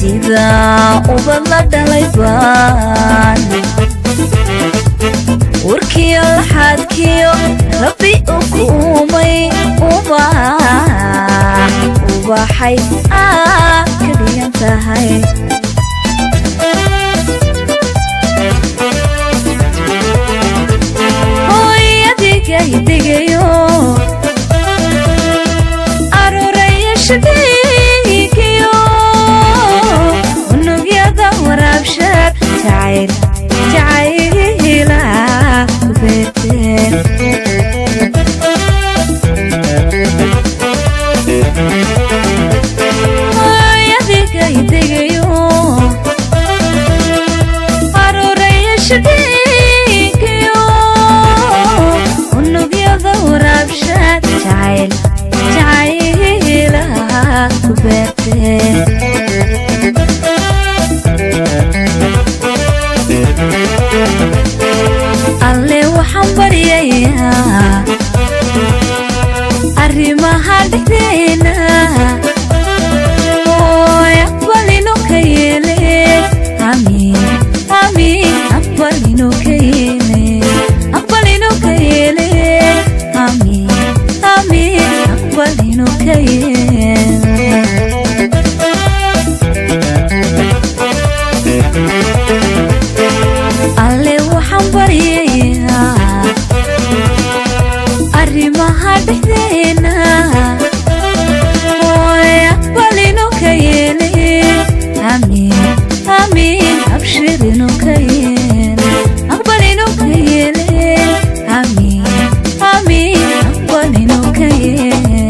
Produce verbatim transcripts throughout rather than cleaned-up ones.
sida ubadla dhalaybaan warkiyo laxaadkiyo rabbi ukuumay ubax ubaxay aad ka dhigan tahay hooyadiga hidigayo arooraya shadiigiyo unugyada waraabshaar jacayl jacayla beerteen hooyadiga hidigayo arooraya shadiigiyo unugyada waraabshaar jacayl jacayla beerteen alle waxaan baryayaa arrimaha dhexdeena ooy aqbalino ka yeele amiin amiin aqbalino ka yeele aqbalino ka yeele amiin amiin aqbalino ka yeele alle waxaan baryayaa arrimaha dhexdeena ooy aqbalino ka yeele amiin amiin abshirino ka yeele aqbalino ka yeele amiin amiin aqbalino ka yeele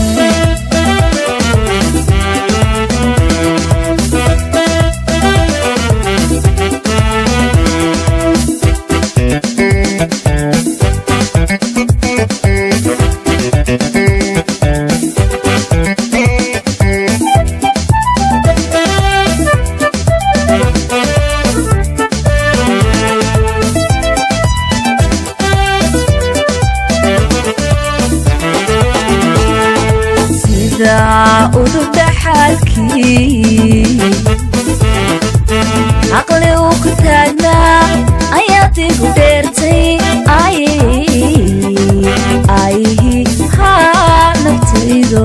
udub dhaxalkii caqli uu ku taagnaa ayaad igu dheertay ayhi haa naftaydo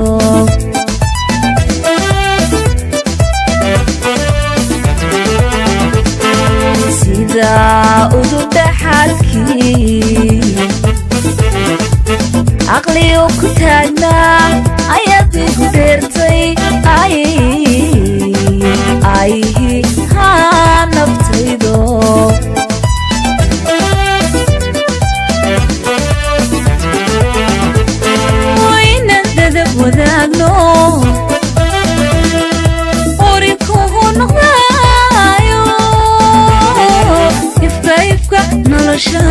sida udub dhaxalkii caqli uu ku taagnaa ayaad igu dheertay ayhi haa naftaydo waynan dadab wadaagno ori kugu noqdaayo ifka ifka nolosha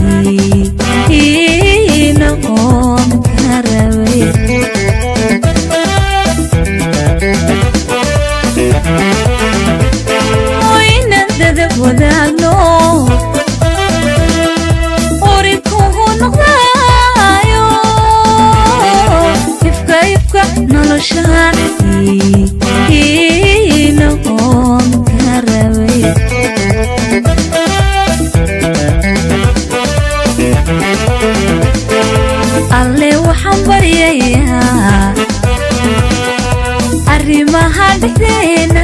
noqon karaway waynan dadab wadaagno ori kugu noqdaayo ifka ifka nolosha noqon karaway alle waxaan baryayaa arrimaha dhexdeena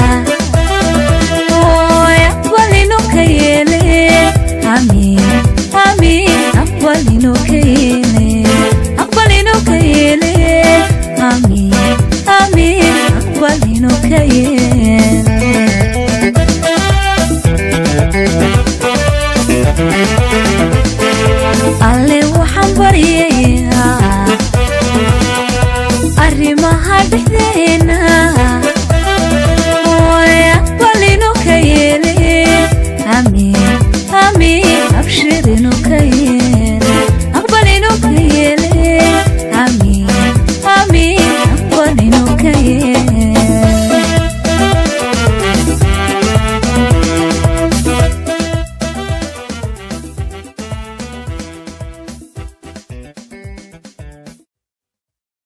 ooy aqbalino ka yeele amiin amiin aqbalino ka yeele aqbalino ka yeele amiin amiin aqbalino ka yeele alle waxaan baryayaa arrimaha